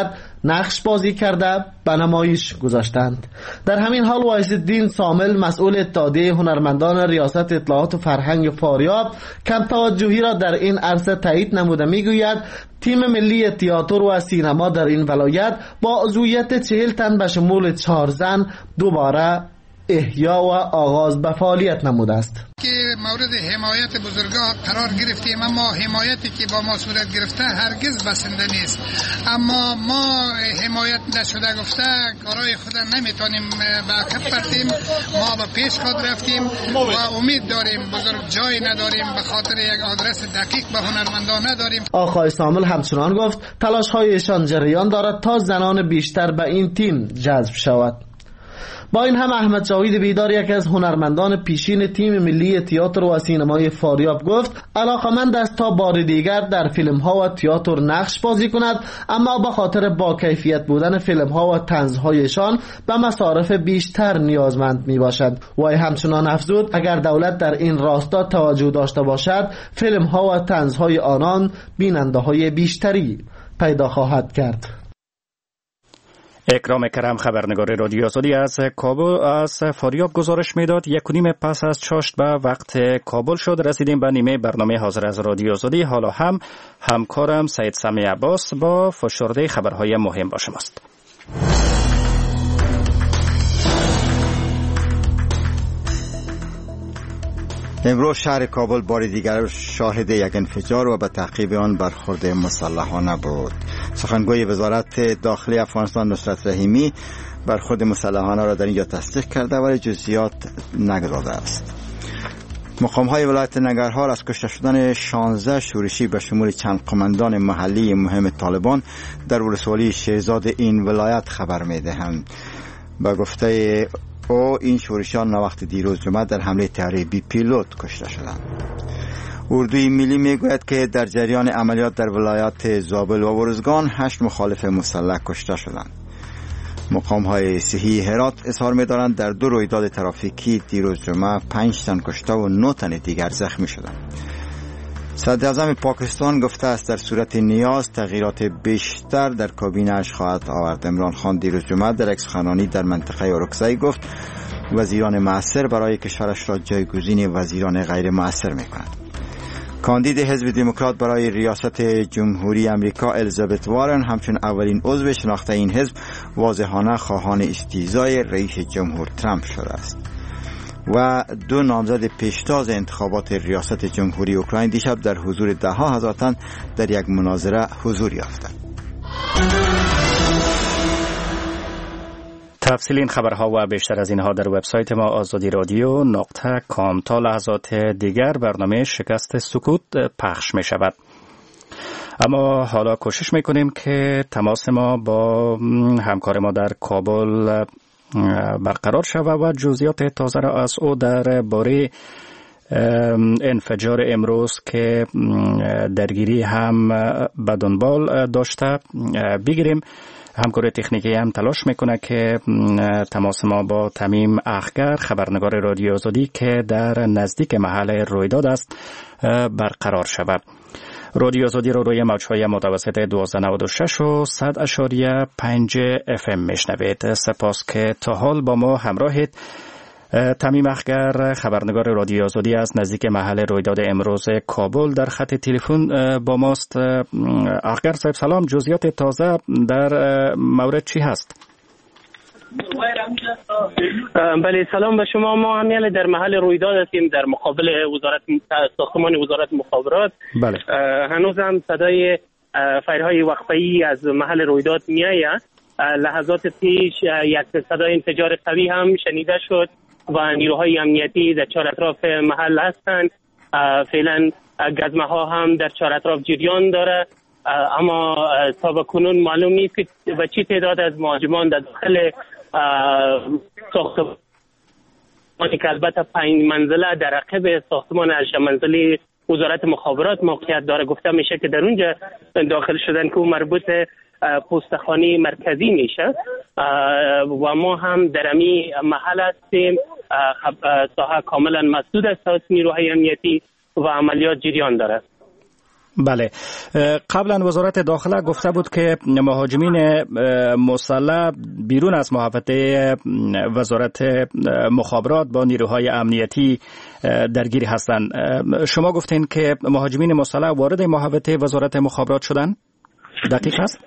نقش بازی کرده به نمایش گذاشتند. در همین حال واعظالدین سامل مسئول اتحادیه هنرمندان ریاست اطلاعات و فرهنگ فاریاب کم توجهی را در این عرصه تایید نموده میگوید تیم ملی تئاتر و سینما در این ولایت با عضویت چهل تن به شمول چهار زن دوباره احیا و آغاز به فعالیت نموده است. که مورد حمایت بزرگان قرار گرفتیم، اما حمایتی که با ما صورت گرفته هرگز بسنده نیست. اما ما حمایت نشده گفته کارای خود نمیتونیم به عقب پرتیم. ما به پیش خود رفتیم و امید داریم. بزرگ جای نداریم به خاطر یک آدرس دقیق به هنرمندان نداریم. آقای سامل همچنان گفت تلاش هایشان جریان دارد تا زنان بیشتر به این تیم جذب شود. با این هم احمد جاوید بیدار یک از هنرمندان پیشین تیم ملی تئاتر و سینمای فاریاب گفت علاقمند است تا بار دیگر در فیلم ها و تئاتر نقش بازی کند، اما به خاطر با کیفیت بودن فیلم ها و طنزهایشان به مصارف بیشتر نیازمند می باشد. وی همچنان افزود اگر دولت در این راستا توجه داشته باشد فیلم ها و طنزهای آنان بیننده های بیشتری پیدا خواهد کرد. اکرام کرم خبرنگار رادیو آزادی از کابل از فاریاب گزارش میداد. یک و نیم پس از چاشت به وقت کابل شد رسیدیم به نیمه برنامه حاضر از رادیو آزادی. حالا هم همکارم سید سمی عباس با فشرده خبرهای مهم با شماست. امروز شهر کابل بار دیگر شاهد یک انفجار و به تعقیب آن برخورد مسلحانه بود. سخنگوی وزارت داخلی افغانستان نصرت رحیمی برخورد مسلحانه را در اینجا تصدیق کرده ولی جزئیات نگذاشته است. مقام‌های ولایت ننگرهار از کشته شدن شانزده شورشی به شمول چند قماندان محلی مهم طالبان در ولسوالی شیرزاد این ولایت خبر می‌دهند. با گفته او این شورشیان وقت دیروز جمعه در حمله طیاره بی پیلوت کشته شدند. اردوی ملی میگوید که در جریان عملیات در ولایات زابل و ورزگان هشت مخالف مسلح کشته شدند. مقام‌های صحی هرات اظهار می‌دارند در دو رویداد ترافیکی دیروز جمعه پنج تن کشته و نه تن دیگر زخمی شدند. صدراعظم پاکستان گفته است در صورت نیاز تغییرات بیشتر در کابینه‌اش خواهد آورد. عمران خان دیروز جمعه در یک سخنرانی در منطقه اورکزای گفت وزیران مؤثر برای کشورش را جایگزین وزیران غیر مؤثر می‌کند. کاندید حزب دموکرات برای ریاست جمهوری آمریکا الیزابت وارن همچون اولین عضو شناخته این حزب واضحانه خواهان استیضای رئیس جمهور ترامپ شده است. و دو نامزد پیشتاز انتخابات ریاست جمهوری اوکراین دیشب در حضور ده ها هزار تن در یک مناظره حضور یافتند. تفصیل این خبرها و بیشتر از اینها در وبسایت ما آزادی رادیو نقطه کام. تا لحظات دیگر برنامه شکست سکوت پخش می شود. اما حالا کوشش می کنیم که تماس ما با همکار ما در کابل برقرار شود و جزئیات تازه را از او در باره انفجار امروز که درگیری هم به دنبال داشته بگیریم. همکار تکنیکی هم تلاش میکنه که تماس ما با تمیم اخگر خبرنگار رادیو آزادی که در نزدیک محل رویداد است برقرار شود. رادیو آزادی رو روی موج‌های متوسط دوازده نود و شش و صد اشاریه پنج اف ام میشنوید. سپاس که تا حال با ما همراهید. تمیم اخگر خبرنگار رادیو آزادی از نزدیک محل رویداد امروز کابل در خط تلفن با ماست. اخگر صاحب سلام، جزئیات تازه در مورد چی هست؟ بله سلام به شما. ما همیشه در محل رویداد هستیم در مقابل وزارت ساختمان وزارت مخابرات. بله. هنوز هم صدای فایرهای وقفه‌ای از محل رویداد میآید. لحظات پیش یک صدای انفجار قوی هم شنیده شد و نیروهای امنیتی در چهار اطراف محل هستند. فعلا گزمه ها هم در چهار اطراف جریان داره، اما تا به کنون معلوم نیست که به چی تعداد از مهاجمان در داخل ساختمان که البته پنج منزله در عقب ساختمان هشت منزلی وزارت مخابرات موقعیت داره. گفته میشه که در اونجا داخل شدن که مربوط پستخانه مرکزی میشه و ما هم در امی محل هستیم. ساحه کاملا مسدود است از نیروهای امنیتی و عملیات جریان داره. بله، قبلا وزارت داخله گفته بود که مهاجمین مسلح بیرون از محوطه وزارت مخابرات با نیروهای امنیتی درگیر هستند. شما گفتین که مهاجمین مسلح وارد محوطه وزارت مخابرات شدن؟ دقیق است؟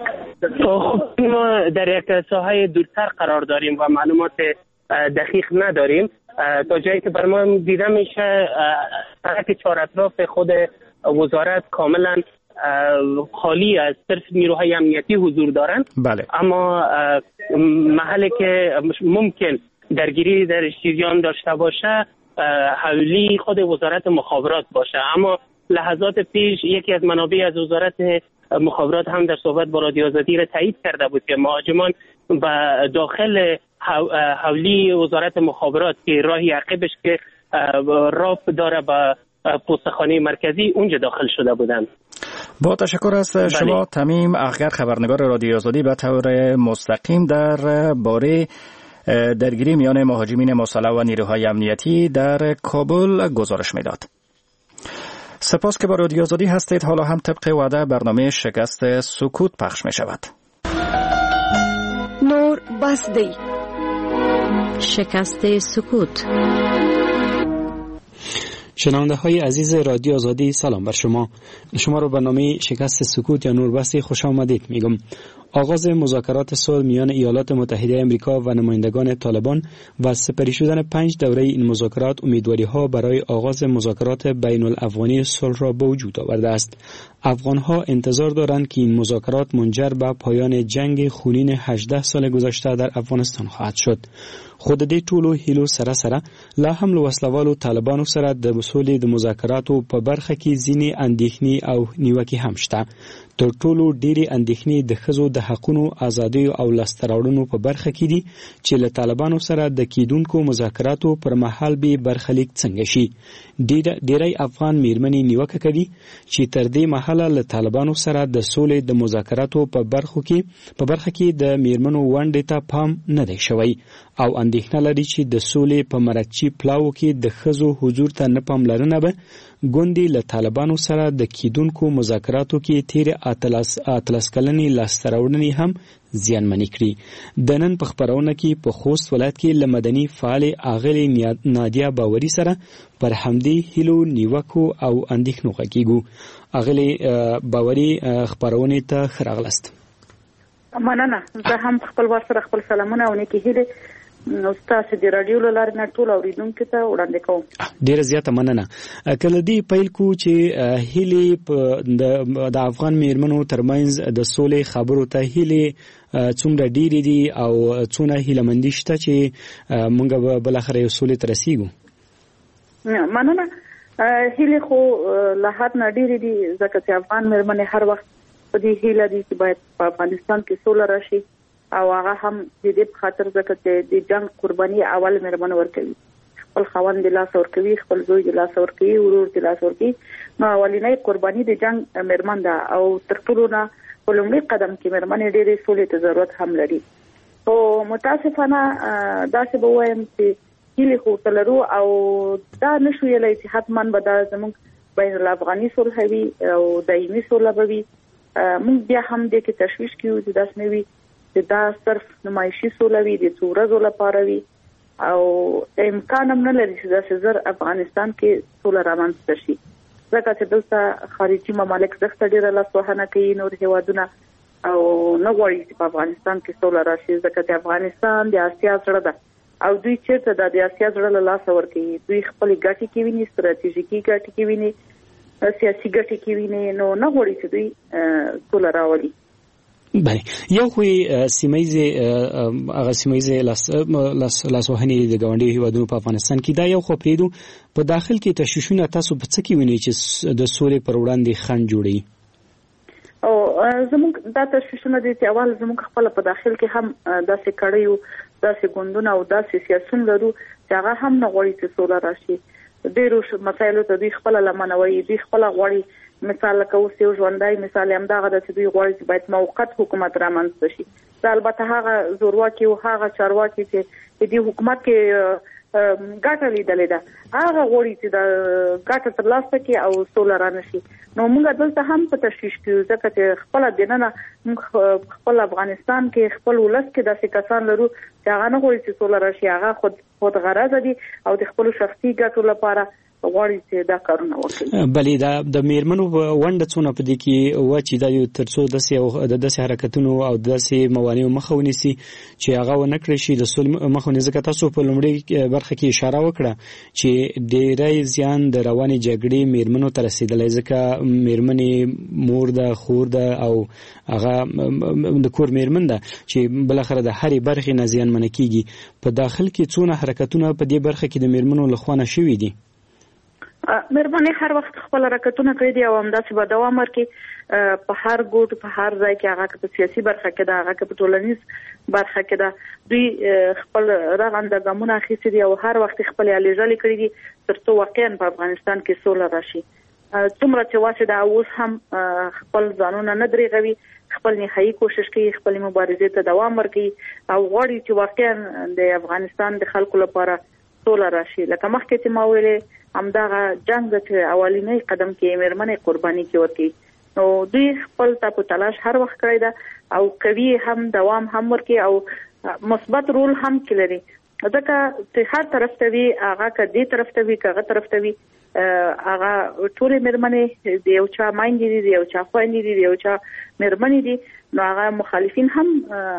ما در یک ساحه دورتر قرار داریم و معلومات دقیق نداریم. تا جایی که بر ما دیده میشه سرک چهار اطراف خود وزارت کاملا خالی از صرف نیروهای امنیتی حضور دارند. بله. اما محلی که ممکن درگیری در جریان داشته باشه حولی خود وزارت مخابرات باشه. اما لحظات پیش یکی از منابع از وزارت مخابرات هم در صحبت با رادیو آزادی را تایید کرده بود که مهاجمان به داخل حولی وزارت مخابرات که راهی عقبش که راه داره به پستخانه مرکزی اونجا داخل شده بودند. با تشکر از شما تمیم اخگر، خبرنگار رادیو آزادی، به طور مستقیم در باره درگیری میان مهاجمین مسلح و نیروهای امنیتی در کابل گزارش میداد. سپاس که با رادیو آزادی هستید. حالا هم طبق وعده برنامه شکست سکوت پخش می شود. نور بسدی شکست سکوت. شنونده های عزیز رادیو آزادی، سلام بر شما. شما رو برنامه شکست سکوت یا نوربستی خوش آمدید میگم. آغاز مذاکرات صلح میان ایالات متحده آمریکا و نمایندگان طالبان و سپری شدن پنج دوره این مذاکرات امیدواری ها برای آغاز مذاکرات بین الافغانی صلح را به وجود آورده است. افغان ها انتظار دارند که این مذاکرات منجر به پایان جنگ خونین هجده سال گذشته در افغانستان خواهد شد. خود دې ټولو هیلو سره سره لا هم له وسلوالو طالبانو سره د وسولې د مذاکراتو په برخه کې ځینې اندېښنې او نیوکې هم شته. تر ټولو ډېرې اندېښنې د ښځو د حقونو، ازادیو او لاسته راوړنو په برخه کې دي چې له طالبانو سره د کیدونکو مذاکراتو پر مهال به برخلیک څنګه شي. ډېری افغان میرمنې نیوکه کوي چې تر دې مهاله له طالبانو سره د سولې د مذاکراتو په برخو کې په برخه کې د میرمنو ونډې ته پام نه دی شوی او اندېښنه لري چې د سولې په مرکچي پلاو کې د ښځو حضور ته نه پاملرنه به ګوندې له طالبانو سره د کیدونکو مذاکراتو کې تیر اتلس اتلس کلنې لاسته راوړنې هم زیانمنې کړي. د نن په خپرونه کې په خوست ولایت کې له مدني فعال اغلې نادیا باوري سره پر همدې هیلو نیوکو او اندېښنو غږیږو. اغلې باوري خپرونه ته ښه راغلاست. مننه. زه هم خپل وار سره خپل سلامونه او نیکې هیلې استاد د رادیو لاره نه ټول اوریدونکو ته وړاندې کوم. ډیره زیاته مننه. کله دی پیل کو چې هیلې د افغان میرمنو ترمنځ د سولې خبرو ته هیلې څومره ډیرې دي او څونه هیلهمندي شته چې موږ به بالاخره یو سولې ته رسیږو. مننه. هیلې خو له حد نه ډیرې دي ځکه چې افغان میرمنې هر وخت په دې هیله دي چې باید په افغانستان کې سوله راشي او هغه هم د دې په خاطر ځکه چې د جنگ قرباني اول میرمن ورکوي، خپل خاوند د لاس ورکوي، خپل زوی د لاس ورکوي، ورور د لاس ورکوي. نو اولینۍ قرباني د جنگ میرمن ده او تر ټولو نه په لومړي قدم کې میرمن ډېرې سولې ته ضرورت هم لري. او متاسفانه داسې به وایم چې هیلې خو تلرو او دا نشو ویلی چې حتما به دا زموږ بین الافغاني صلح وي او دایمي صلح به وي. موږ بیا هم دې کې تشویش کیو چې داسې نه وي چې دا صرف نمایشي سوله وي، د څو ورځو لپاره وي او امکان هم نه لري چې داسې زر افغانستان کې سوله رامنځته شي ځکه چې دلته خارجي ممالک زښته ډېره لاسوهنه کوي، نور هېوادونه او نه غواړي چې په افغانستان کې سوله راشي ځکه چې افغانستان د اسیا زړه ده او دوی چېرته د اسیا زړه له لاسه ورکوي. دوی خپلې ګټې کې ویني، ستراتیژیکي ګټې کې ویني، سیاسي ګټې کې ویني، نو نه غواړي چې دوی سوله راولي. بله، یو خو سیمایي هغه سیمایي لاسوهنې د ګاونډیو هیوادونو په افغانستان کې دا یو خو پرېږدو، په داخل کې تشویشونه تاسو په څه کې وینئ چې د سولې پر وړاندې خنډ جوړوي؟ او زموږ دا تشویشونه دي چې اول زموږ خپل په داخل کې هم داسې کړیو، داسې ګوندونه او داسې سیاسون لرو چې هغه هم نه غواړي چې سوله راشي. ډېرو مسایلو ته دوی خپله لمنه وایي، دوی خپله غواړي. مثال لکه اوس یو ژوندی مثال همدغه ده چې دوی غواړي چې باید موقت حکومت رامنځته شي. دا البته هغه زورواکي او هغه چارواکي چې د دې حکومت کې ګټه لیدلې ده هغه غوړي چې د ګټه ترلاسه کوي او سوله رانشي. نو موږ دلته هم په تشویش کې ځکه چې خپل دننه موږ خپل افغانستان کې خپل ولس کې داسې کسان لرو چې هغه نه غوړي چې سوله راشي، هغه خود خود غرض دي او د خپل شخصي ګټو لپاره غواړي چې دا کارونه وکړي. بلې دا د میرمنو ونډه څونه په دې کې و چې دا یو ترڅو داسې او د داسې حرکتونو او داسې موانعو مخه ونیسي چې هغه ونه کړی شي د سولې مخه ونیسي. ځکه تاسو په لومړۍ برخه کې اشاره وکړه چې ډېری زیان د روانې جګړې میرمنو ته رسېدلی، ځکه میرمنې مور ده، خور ده او هغه د کور میرمن ده چې بالاخره د هرې برخې نه زیانمنه کېږي. په داخل کې څونه حرکتونه په دې برخه کې د میرمنو لخوا نه شوي دي؟ مېرمنې هر وخت خپل حرکتونه کړي دي او همداسې به دوام ورکړي په هر ګوټ په هر ځای کې، هغه په سیاسي برخه کې ده، هغه په ټولنیز برخه کې ده. دوی خپل رغنده ګامونه اخیستي دي او هر وخت خپل هلې ځلې کړي دي ترڅو واقعا په افغانستان کې سوله راشي. څومره چې واسه دا اوس هم خپل ځانونه نه درېږوي، خپل نهایي کوشش کوي خپل مبارزې ته دوام ورکړي او غواړي چې واقعا د افغانستان د خلکو لپاره سوله راشي. لکه مخکې چې ما ویلې همدغه جنگ چې اولینی قدم کې میرمنې قرباني کې ورکړي، نو دوی خپل ته په تلاش هر وخت کړی ده او کوي هم دوام هم ورکړي او مثبت رول هم کړي. ځکه چې هر طرف ته وي، هغه که دې طرف ته وي که هغه طرف ته وي، هغه ټولې میرمنې د یو چا میندې دي، د یو چا خویندې دي، د یو چا میرمنې دي، نو هغه مخالفین هم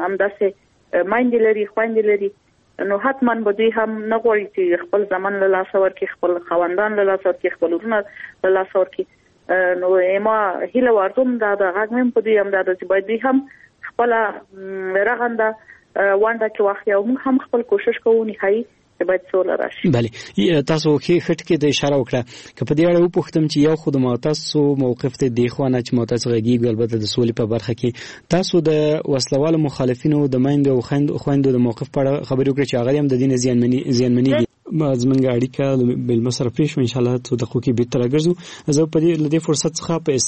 همداسې میندې لري، خویندې لري. نو حتما به دوی هم نه غواړي چې خپل ځمن له لاسه ورکړي، خپل خاوندان له لاسه ورکړي، خپل ورونه له لاسه ورکړي. نو ما هیله ورته دا د غږ مې په دوی هم دا چې باید دوی هم خپله رغنده ونډه کې واخلي او موږ هم خپل کوشش کوو نهایي باید سوله راشي. بله، تاسو کې خټ کې د اشاره وکړه که په دې اړه وپوښتم چې یو خو د معترضو موقف ته دی خو نه چې معترض غږیږي، البته د سولې په برخه کې تاسو د وسلوالو مخالفینو د میندو او خویندو د موقف په اړه خبرې وکړئ چې هغه هم د دین زیانمني زیانمني دي. زمونږ اړیکه بل مصر پېښ ان شاء الله څو دقیقو کې بیرته راګرځو. زه په دې لدې فرصت څخه په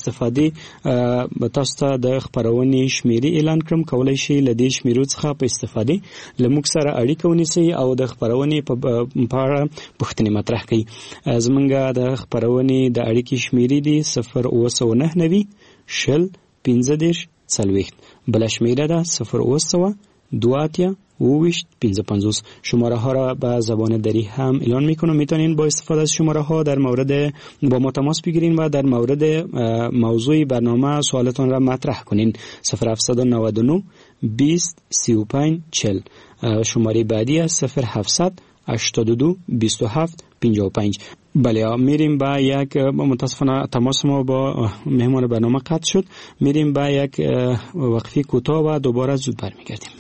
استفادې تاسو ته د خبرونې شمیرې اعلان کړم. کولای شئ لدې شمیرو څخه په استفادې لموږ سره اړیکه ونیسئ او د خبرونې په اړه پوښتنې مطرح کړئ. زمونږ د خبرونې د اړیکې شمیرې دي صفر اوه سوه نهه نوي شل پنځه دېرش څلوېښت. بله شمیره ده صفر اوه سوه دوه اتیا اوویشت پنځه پنځوس. شماره ها را به زبان دری هم اعلان میکنم. میتونین با استفاده از شماره ها در مورد با ما تماس بگیرین و در مورد موضوع برنامه سوالتان را مطرح کنین. صفر هفتصد و نود و نه بیست سی و پنج چهل. شماره بعدی است صفر هفتصد هشتاد و دو بیست و هفت پنجاه و پنج. بله، میریم با یک متاسفانه تماس ما با مهمان برنامه قطع شد. میریم با یک وقفه کوتاه و دوباره زود برمیگردیم.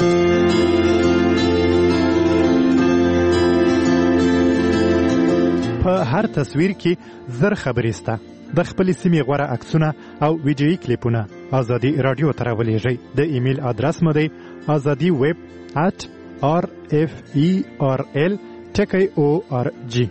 په هر تصویر کې زر خبرې سته. د خپل سیمې غوره عکسونه او ویډیویي کلیپونه ازادي رادیو ته راولېږئ. د ایمیل ادرس مو دی ازادي ویب at r f e r l ټکی او ار جی.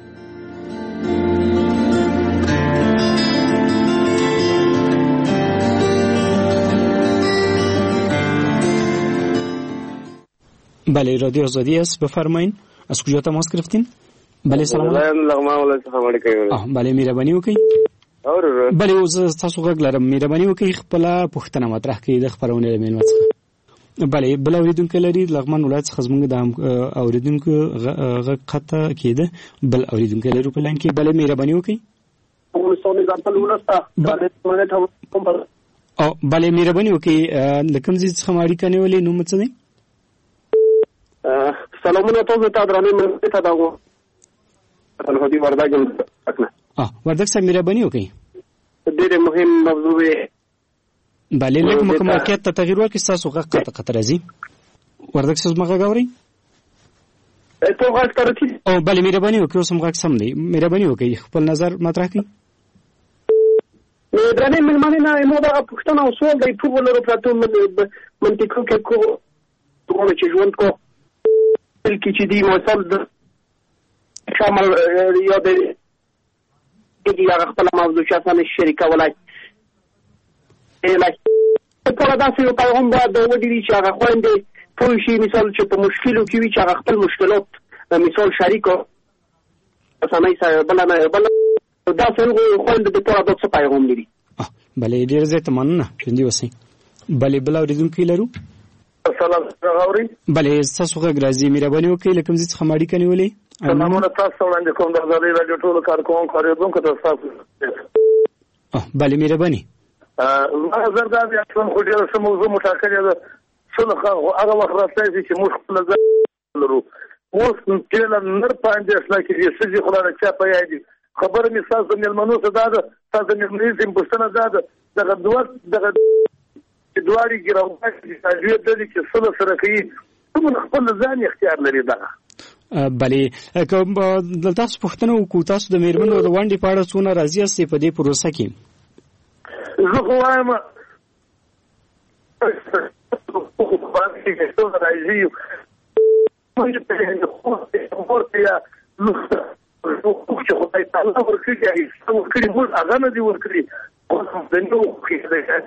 بله، رادیو آزادی است. بفرمایین از کجا تماس گرفتین؟ بله سلام علیکم. بله مهرباني وکړئ. بله اوس تاسو غږ لرم، مهرباني وکړئ خپله پوښتنه مطرح کړئ د خپرونې له مېلمه څخه. بله، بل اورېدونکی لري لغمان ولایت څخه زموږ د اورېدونکو غږ قطع کېده. بل اورېدونکی لرو په لاین کې. بله مهرباني وکړئ. بله مهرباني وکړئ د کوم ځای څخه مو اړیکه نیولې، نوم څه دی؟ سلامونه تاسو ته درانه مې ته داغو الهدي وردګ اکنه اه وردګ سره مهرباني وکړئ. ډېر مهم موضوع دی. بله لکه موقعیت ته تغییر ورکړئ. تاسو غږ قطع قطع راځي. وردګ سره زما غږ اورئ؟ ته غږ ترتیب او بله مهرباني وکړئ. اوس هم غږ سم دی. مهرباني وکړئ خپل نظر مطرح کړئ. درانه مېلمانه نه مو دا پوښتنه او سوال دی ټول ولرو پراتو منطقو کې کو ټول چې ژوند کو بلکې چې دی موصل د شامل یا د دې هغه خپل موضوع چې اسانه شریکه ولای الای په داسې یو پیغام دا د وډی چې هغه خويندې پوه شي مثال چې په مشکلو کې وي چې هغه خپل مشکلات مثال شریک سمای بل بل دا څنګه خوند د تور د څه پیغام لري. بلې ډیر زه ته مننه ژوندۍ اوسئ. بلې بل اوریدونکي لرو. سلام غوري. بلې تاسو غږ راځي مهرباني وکړئ لکه څنګه څخه ماړی کني ولې. سلامونه تاسو وړاندې کوم د ازادي راډیو ټول کارکونکو اوریدونکو ته تاسو. بلې مهرباني. ما زردا بیا څنګه خو ډیر څه موضوع متأکد ده. څنګه هغه وخت راځي چې موږ خپل ځای لرو. اوس ټول نر پاندې اصله کې دې سږي خلانه چا پیاي دي. خبر می تاسو ملمنو څه ده تاسو ملمنو زم پښتنه ده دغه دوه دغه دواري ګراوند چې تاجوی د چې سره سره کوي ټول خپل ځان اختیار لري دغه. بلې کوم د تاسو پښتنه او کو تاسو د میرمنو د وانډي په اړه څونه راضي استئ په دې پروسه کې؟ زه خو وایم خو باندې چې څو راځي موږ په ورته نو چې خدای تعالی ورکړي چې ورکړي موږ هغه نه دی ورکړي د نو کې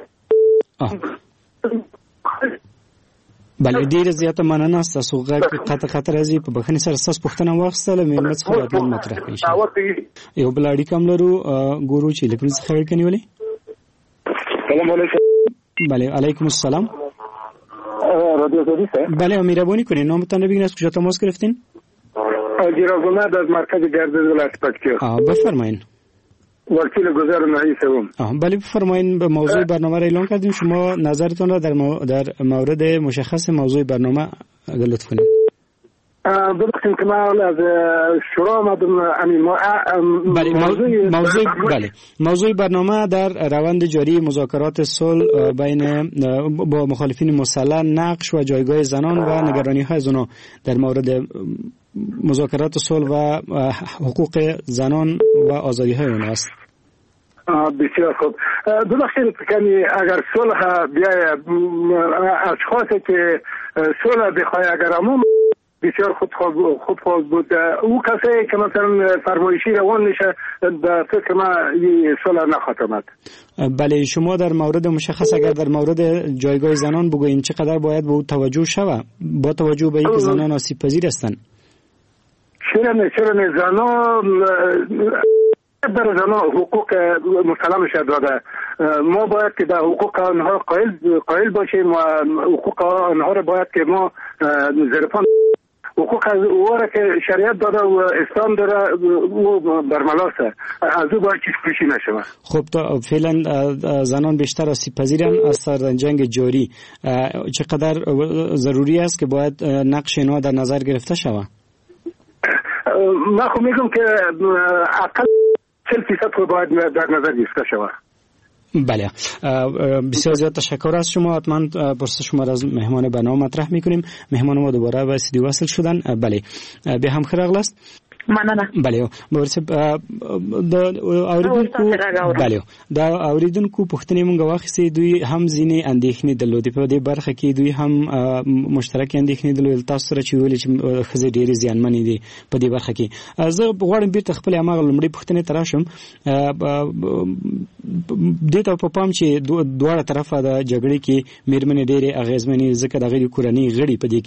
بلې ډیره زیاته مننه تاسو غږ قطع قطع راځي په بخښنې سره تاسو پوښتنه واخیستله مې مڅ خبرات مطرح کړئ. یو بل اړیکه هم لرو ګورو چې لکه څه خبر کني ولې. سلام علیکم. بله علیکم السلام. رادیو زدی سه. بله مهربانی کنین نامتان رو بگین از کجا تماس گرفتین؟ گیرازومد از مرکز گردش ولایت پکتیا. آه بفرمایین. وکیل گذر نهایی سوم. آه بله بفرمایین. به موضوع برنامه را اعلان کردیم شما نظرتون را در مو... در مورد مشخص موضوع برنامه اگر لطف کنید. ببخشید که من از شروع آمدم امین ما بله موضوع موضوع بله موضوع برنامه در روند جاری مذاکرات صلح بین با مخالفین مسلح نقش و جایگاه زنان و نگرانی‌های زنان در مورد مذاکرات صلح و حقوق زنان و آزادی‌های اونها است. بسیار خوب. ببخشید کمی اگر صلح بیاید اشخاصی که صلح بخواه اگر همون بسیار خود خود خود بود او کسی که مثلا فرمایشی روان میشه به فکر ما این صلح نخاتمد. بله شما در مورد مشخص اگر در مورد جایگاه زنان بگوین چقدر باید به او توجه شود با توجه به اینکه زنان آسیب پذیر هستند؟ چرا نه چرا نه زنان در زنان حقوق مسلم شد داده ما باید که در حقوق آنها قائل قائل باشیم و حقوق آنها را باید که ما زیرپان حقوق از او را که شریعت داده و اسلام داره او برملاسه از او باید چیز پوشی نشود. خب تا فعلا زنان بیشتر آسیب پذیرن از سر جنگ جاری چقدر ضروری است که باید نقش اینا در نظر گرفته شود؟ من خب میگم که اقل چهل فیصد خود باید در نظر گرفته شود. بله بسیار زیاد تشکر از شما. حتما پرسش شما را از مهمان برنامه مطرح میکنیم. مهمان ما دوباره به استودیو وصل شدن. بله به هم خیر اغلاست. مننه. بله ورته د اوریدونکو بله دا اوریدونکو پښتني مونږ واخیسي دوی هم ځینې اندېښنې درلودې په دې برخه کې دوی هم مشترک اندېښنې درلودې تاسو سره چې ویل چې خزې ډېرې زیانمنې دي په دې برخه کې. زه غواړم بیرته خپل هغه لومړی پښتنې ته راشم دې ته په پام چې دواړه طرفه د جګړې کې میرمنې ډېرې اغېزمنې ځکه د غیر کورنۍ غړي په دې